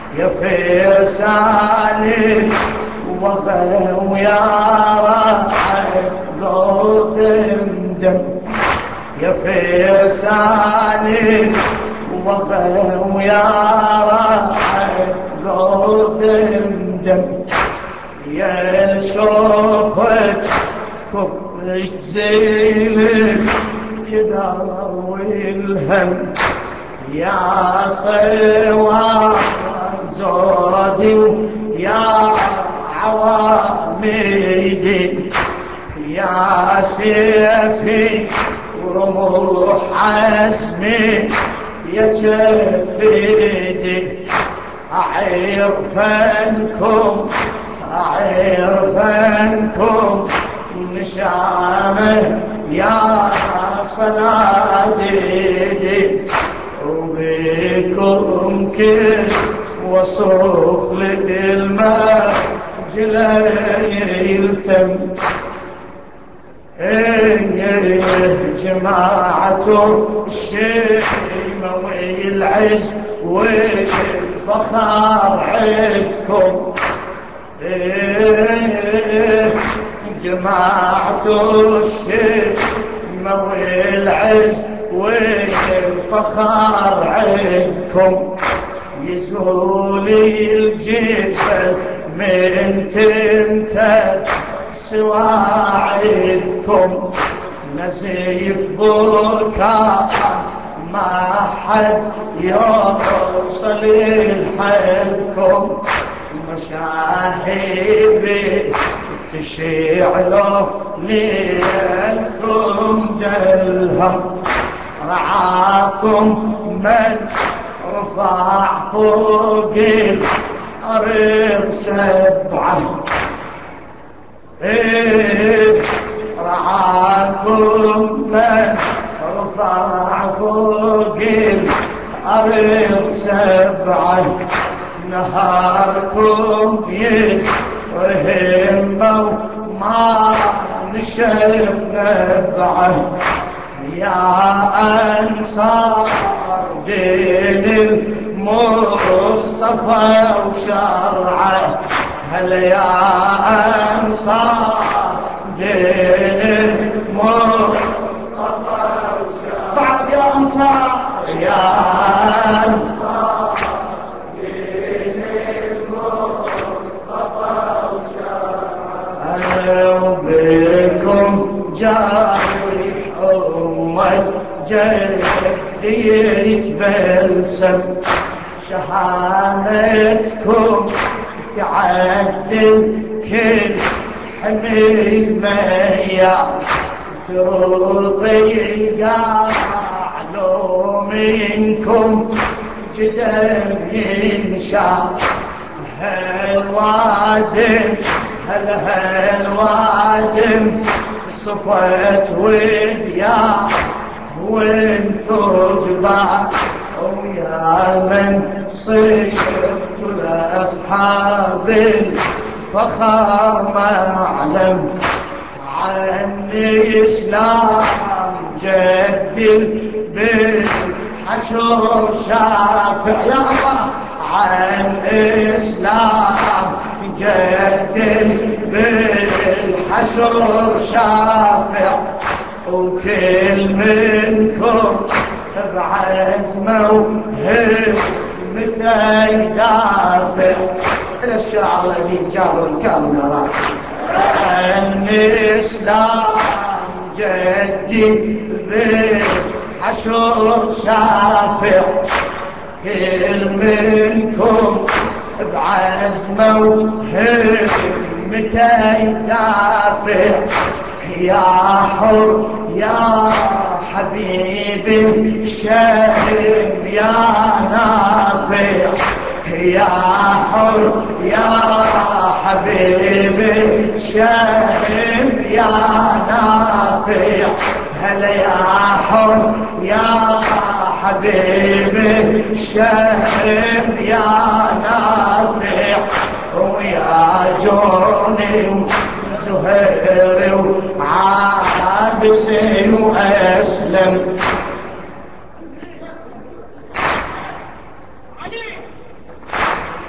يا فرسان الوفا ويا راحة لو تندم، يا فرسان الوفا ويا راحة لو تندم، يا شوفك كبك زين كدار والهم، يا صوار زودي يا عواميدي، يا سيفي ورموح عزمي يا جفيدي، أعير فنكم أعير فنكم نشامه يا صناديدي، وبكم كل وصف للمجلى يلتم. جماعة الشيمة والعز والفخار عدكم، جماعة الشيمة والعز والفخار عدكم، يزولي الجبل من تمتد سواعدكم، نزيف بركان ما حد يوصل لحدكم، مشاهيبي تشيعلو ليلكم دلهم، رعاكم من رفع فوق الأرض سبعة، رعاكم من رفع فوق الأرض سبعة، نهاركم يرهم وما نشف نبعه، يا أنصار دين المصطفى وشرعه، هل يا أنصار دين المصطفى وشرعه، بعد يا أنصار يا أنصار دين المصطفى وشرعه، وبكم جاري أمة جدي يتبلسم، شهامتكم تعدل كل حميمة، يا ترضي القاع لو منكم جدم ينشاف، هالوادم هالوادم صفت وديا وانتو جبال، ويا من صرت لأصحاب الفخر معلم، عني إسلام جدي بالحشر شافع، يا الله عن إسلام جدي بالحشر شافع، وكل منكم بعزمه وهمته يدافع، إلى الشعر الذي جاب الكاميرا، الإسلام جدي بالحشر شافع، كل منكم بعزمه وهمته يدافع، يا حر يا حبيبي الشهم يا نافع، يا حر يا حبيبي الشهم يا نافع، هلا يا حر يا حبيبي الشهم يا نافع، ويا جوني زهير وعابس وأسلم،